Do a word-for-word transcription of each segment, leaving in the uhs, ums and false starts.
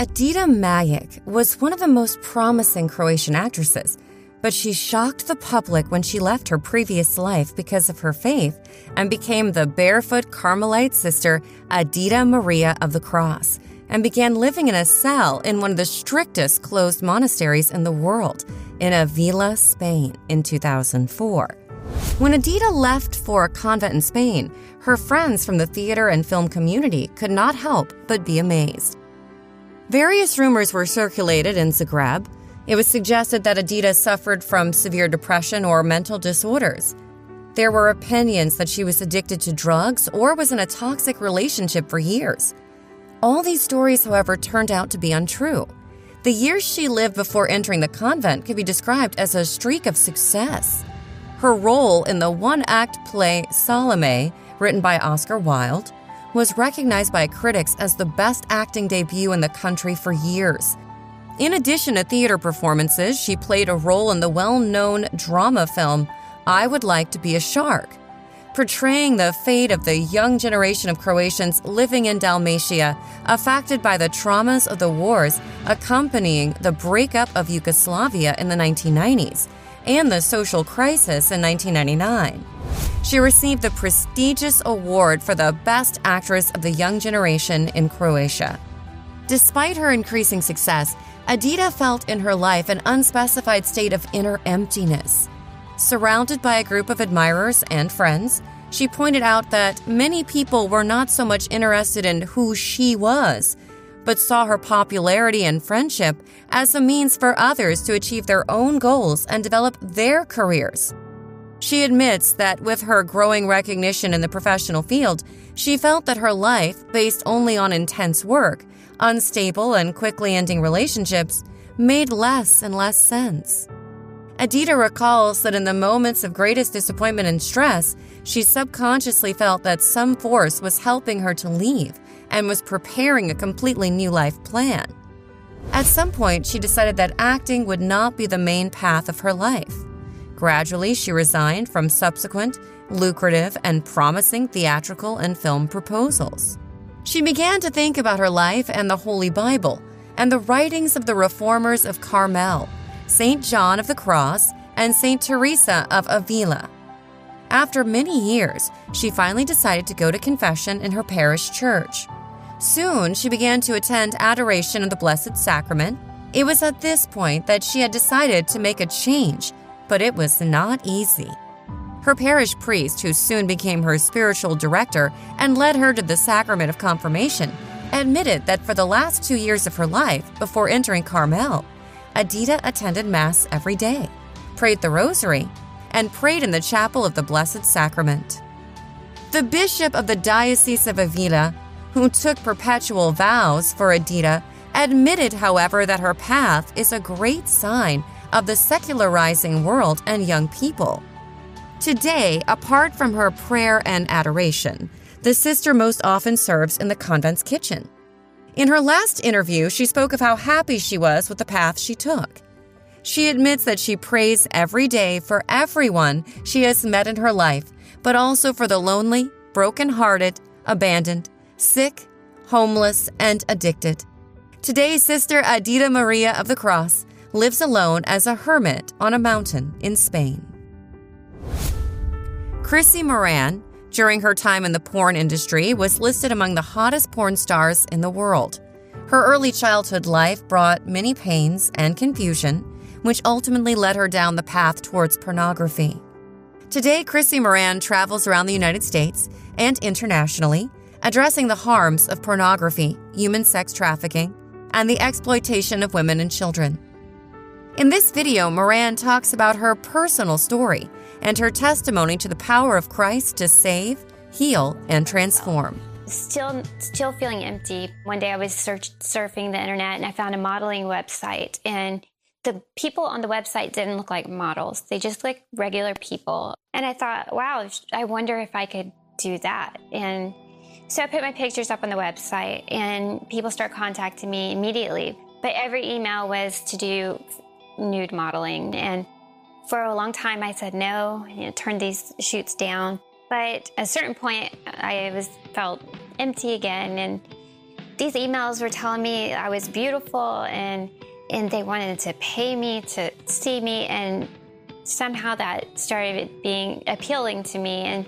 Adita Majic was one of the most promising Croatian actresses, but she shocked the public when she left her previous life because of her faith and became the barefoot Carmelite sister Adita Maria of the Cross and began living in a cell in one of the strictest closed monasteries in the world in Avila, Spain in two thousand four. When Adita left for a convent in Spain, her friends from the theater and film community could not help but be amazed. Various rumors were circulated in Zagreb. It was suggested that Adita suffered from severe depression or mental disorders. There were opinions that she was addicted to drugs or was in a toxic relationship for years. All these stories, however, turned out to be untrue. The years she lived before entering the convent could be described as a streak of success. Her role in the one-act play Salome, written by Oscar Wilde, was recognized by critics as the best acting debut in the country for years. In addition to theater performances, she played a role in the well-known drama film I Would Like to Be a Shark, portraying the fate of the young generation of Croatians living in Dalmatia, affected by the traumas of the wars accompanying the breakup of Yugoslavia in the nineteen nineties and the social crisis in nineteen ninety-nine. She received the prestigious award for the Best Actress of the Young Generation in Croatia. Despite her increasing success, Adita felt in her life an unspecified state of inner emptiness. Surrounded by a group of admirers and friends, she pointed out that many people were not so much interested in who she was, but saw her popularity and friendship as a means for others to achieve their own goals and develop their careers. She admits that with her growing recognition in the professional field, she felt that her life, based only on intense work, unstable and quickly ending relationships, made less and less sense. Adita recalls that in the moments of greatest disappointment and stress, she subconsciously felt that some force was helping her to leave and was preparing a completely new life plan. At some point, she decided that acting would not be the main path of her life. Gradually, she resigned from subsequent, lucrative, and promising theatrical and film proposals. She began to think about her life and the Holy Bible and the writings of the reformers of Carmel, Saint John of the Cross, and Saint Teresa of Avila. After many years, she finally decided to go to confession in her parish church. Soon, she began to attend adoration of the Blessed Sacrament. It was at this point that she had decided to make a change, but it was not easy. Her parish priest, who soon became her spiritual director and led her to the sacrament of confirmation, admitted that for the last two years of her life before entering Carmel, Adita attended Mass every day, prayed the Rosary, and prayed in the chapel of the Blessed Sacrament. The bishop of the Diocese of Avila, who took perpetual vows for Adita, admitted, however, that her path is a great sign of the secularizing world and young people. Today, apart from her prayer and adoration, the sister most often serves in the convent's kitchen. In her last interview, she spoke of how happy she was with the path she took. She admits that she prays every day for everyone she has met in her life, but also for the lonely, broken-hearted, abandoned, sick, homeless, and addicted. Today, Sister Adita Maria of the Cross lives alone as a hermit on a mountain in Spain. Chrissy Moran, during her time in the porn industry, was listed among the hottest porn stars in the world. Her early childhood life brought many pains and confusion, which ultimately led her down the path towards pornography. Today, Chrissy Moran travels around the United States and internationally, addressing the harms of pornography, human sex trafficking, and the exploitation of women and children. In this video, Moran talks about her personal story and her testimony to the power of Christ to save, heal, and transform. Still, still feeling empty. One day I was search, surfing the internet and I found a modeling website, and the people on the website didn't look like models. They just looked like regular people. And I thought, wow, I wonder if I could do that. And so I put my pictures up on the website and people start contacting me immediately. But every email was to do nude modeling. And for a long time I said no, you know, turned these shoots down. But at a certain point I was felt empty again, and These emails were telling me I was beautiful, and and they wanted to pay me to see me, and somehow that started being appealing to me and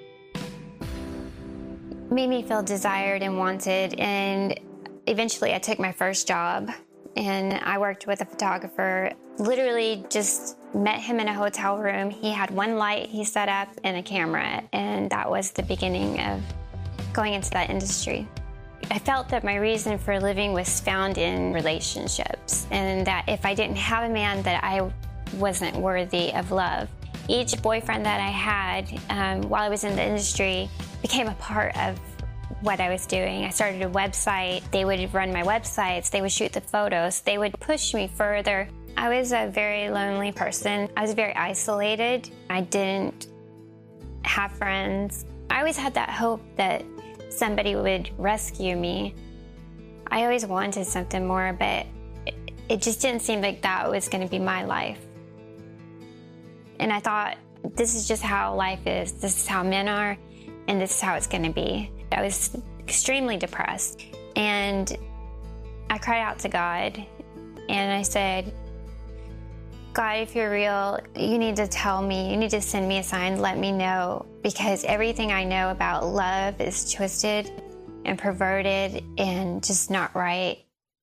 made me feel desired and wanted. And eventually I took my first job, and I worked with a photographer. Literally just met him in a hotel room. He had one light he set up and a camera, and that was the beginning of going into that industry. I felt that my reason for living was found in relationships, and that if I didn't have a man, that I wasn't worthy of love. Each boyfriend that I had um, while I was in the industry became a part of what I was doing. I started a website. They would run my websites. They would shoot the photos. They would push me further. I was a very lonely person. I was very isolated. I didn't have friends. I always had that hope that somebody would rescue me. I always wanted something more, but it, it just didn't seem like that was going to be my life. And I thought, this is just how life is. This is how men are, and this is how it's going to be. I was extremely depressed, and I cried out to God, and I said, God, if you're real, you need to tell me, you need to send me a sign, let me know, because everything I know about love is twisted and perverted and just not right.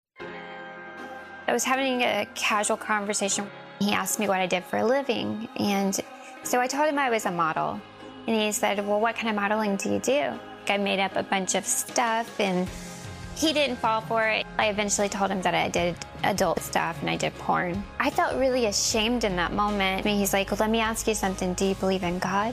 I was having a casual conversation. He asked me what I did for a living, and so I told him I was a model. And he said, well, what kind of modeling do you do? I made up a bunch of stuff, and he didn't fall for it. I eventually told him that I did adult stuff and I did porn. I felt really ashamed in that moment. I mean, he's like, well, let me ask you something. Do you believe in God?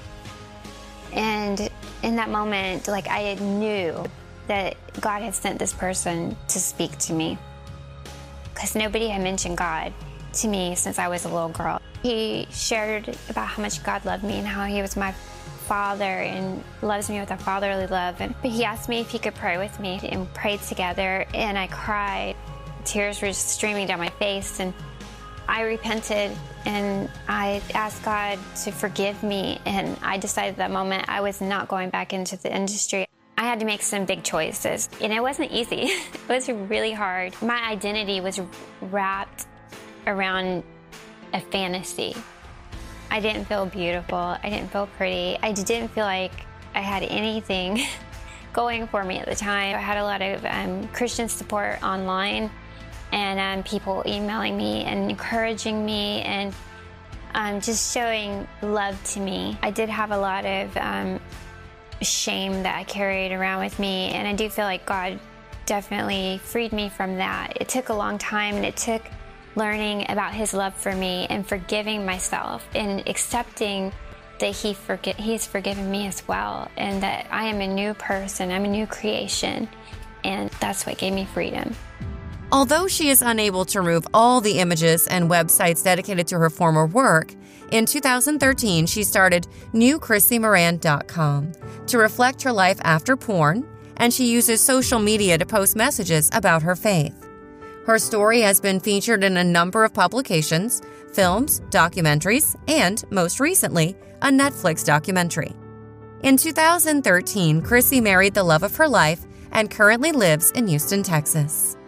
And in that moment, like, I knew that God had sent this person to speak to me, because nobody had mentioned God to me since I was a little girl. He shared about how much God loved me and how he was my father and loves me with a fatherly love. And he asked me if he could pray with me, and prayed together, and I cried. Tears were just streaming down my face, and I repented, and I asked God to forgive me, and I decided at that moment I was not going back into the industry. I had to make some big choices, and it wasn't easy. It was really hard. My identity was wrapped around a fantasy. I didn't feel beautiful. I didn't feel pretty. I didn't feel like I had anything going for me at the time. I had a lot of um, Christian support online, and um, people emailing me and encouraging me and um, just showing love to me. I did have a lot of um, shame that I carried around with me, and I do feel like God definitely freed me from that. It took a long time, and it took learning about his love for me and forgiving myself and accepting that he forget he's forgiven me as well, and that I am a new person, I'm a new creation, and that's what gave me freedom. Although she is unable to remove all the images and websites dedicated to her former work, in two thousand thirteen she started new chrissy moran dot com to reflect her life after porn, and she uses social media to post messages about her faith. Her story has been featured in a number of publications, films, documentaries, and, most recently, a Netflix documentary. In two thousand thirteen, Chrissy married the love of her life and currently lives in Houston, Texas.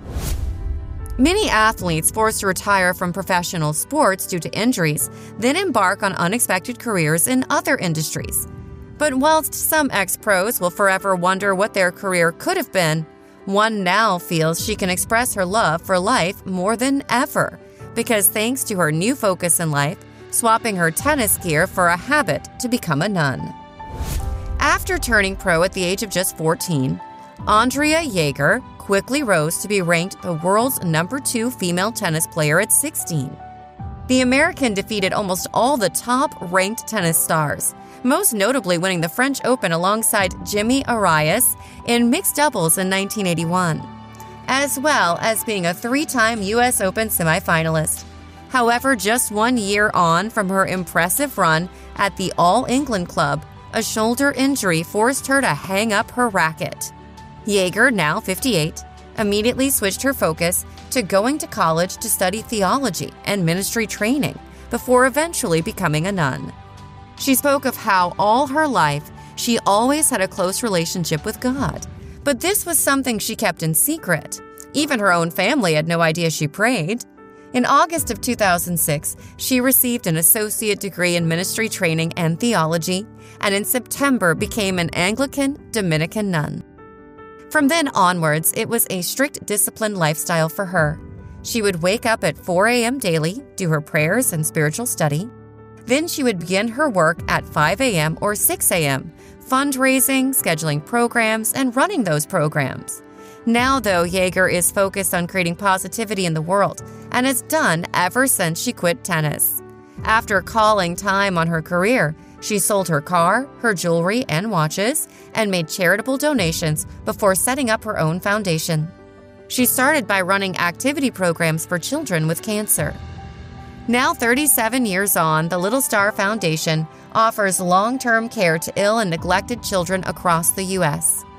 Many athletes forced to retire from professional sports due to injuries then embark on unexpected careers in other industries. But whilst some ex-pros will forever wonder what their career could have been, one now feels she can express her love for life more than ever, because thanks to her new focus in life, swapping her tennis gear for a habit to become a nun. After turning pro at the age of just fourteen, Andrea Jaeger quickly rose to be ranked the world's number two female tennis player at sixteen. The American defeated almost all the top-ranked tennis stars, most notably winning the French Open alongside Jimmy Arias in mixed doubles in nineteen eighty-one, as well as being a three-time U S Open semifinalist. However, just one year on from her impressive run at the All England Club, a shoulder injury forced her to hang up her racket. Jaeger, now fifty-eight, immediately switched her focus to going to college to study theology and ministry training before eventually becoming a nun. She spoke of how all her life she always had a close relationship with God, But this was something she kept in secret. Even her own family had no idea she prayed. In August of two thousand six, she received an associate degree in ministry training and theology, and in September became an Anglican Dominican nun. From then onwards, it was a strict disciplined lifestyle for her. She would wake up at four a.m. daily, do her prayers and spiritual study. Then she would begin her work at five a.m. or six a.m., fundraising, scheduling programs, and running those programs. Now, though, Yeager is focused on creating positivity in the world and has done ever since she quit tennis. After calling time on her career, she sold her car, her jewelry, and watches, and made charitable donations before setting up her own foundation. She started by running activity programs for children with cancer. Now, thirty-seven years on, the Little Star Foundation offers long-term care to ill and neglected children across the U S